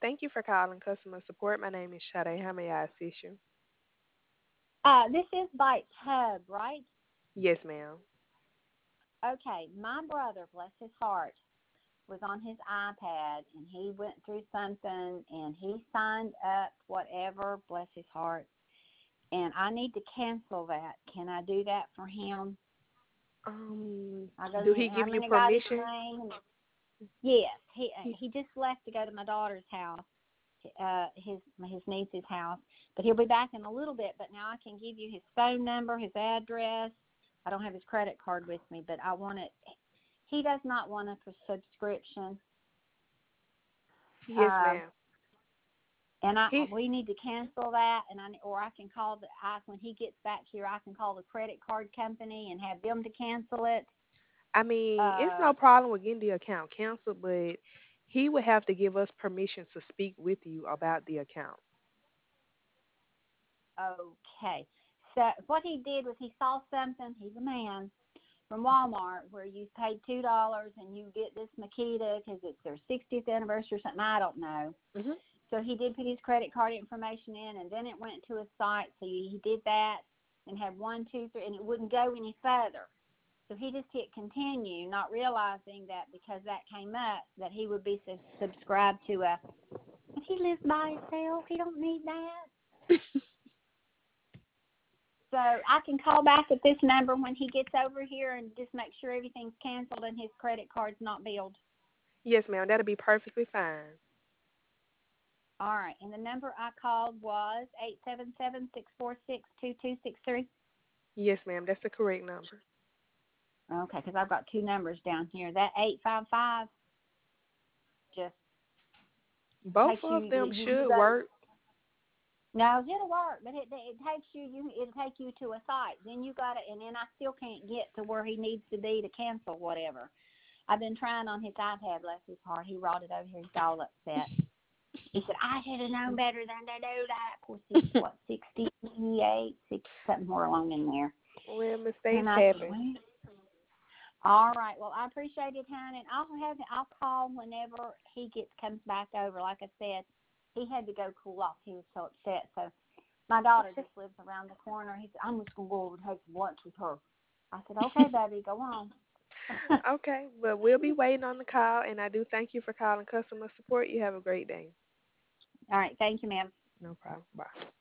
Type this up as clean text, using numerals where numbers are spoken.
Thank you for calling customer support. My name is Sade. How may I assist you? This is Bite's Hub, right? Yes, ma'am. Okay, my brother, bless his heart, was on his iPad and he went through something and he signed up whatever, bless his heart, and I need to cancel that. Can I do that for him? I go Do to he I'm give you gonna got his permission? name. Yes, he just left to go to my daughter's house, his niece's house, but he'll be back in a little bit. But now I can give you his phone number, his address. I don't have his credit card with me, but I want it. He does not want a subscription, Yes, um, ma'am. and He, we need to cancel that. And I can call when he gets back here. I can call the credit card company and have them to cancel it. I mean, it's Uh, no problem with getting the account canceled, but he would have to give us permission to speak with you about the account. okay. So what he did was he saw something. He's a man from Walmart where you paid $2 and you get this Makita because it's their 60th anniversary or something. I don't know. Hmm. So he did put his credit card information in, and then it went to a site. So he did that and had one, two, three, and it wouldn't go any further. So he just hit continue, not realizing that because that came up that he would be subscribed to a. But he lives by himself. He don't need that. So I can call back at this number when he gets over here and just make sure everything's canceled and his credit card's not billed. Yes, ma'am. That'll be perfectly fine. All right. And the number I called was 877-646-2263. Yes, ma'am. That's the correct number. Okay, because I've got two numbers down here. That 855 just Both takes you, of them you should got, work. no, it'll work, but it takes it'll take you to a site. Then you got it, and then I still can't get to where he needs to be to cancel whatever. I've been trying on his iPad, bless his heart. He brought it over here. He's all upset. He said, I should have known better than to do that. Of course, he's, 68, 60, something more along in there. Well, And mistakes I said, happen. well, all right. Well, I appreciate it, hon. And I'll call whenever he comes back over. Like I said, he had to go cool off. He was so upset. So my daughter Okay. just lives around the corner. He said, I'm just going to go over and take some lunch with her. I said, okay, baby, go on. Okay. Well, we'll be waiting on the call, and I do thank you for calling customer support. You have a great day. All right. Thank you, ma'am. No problem. Bye.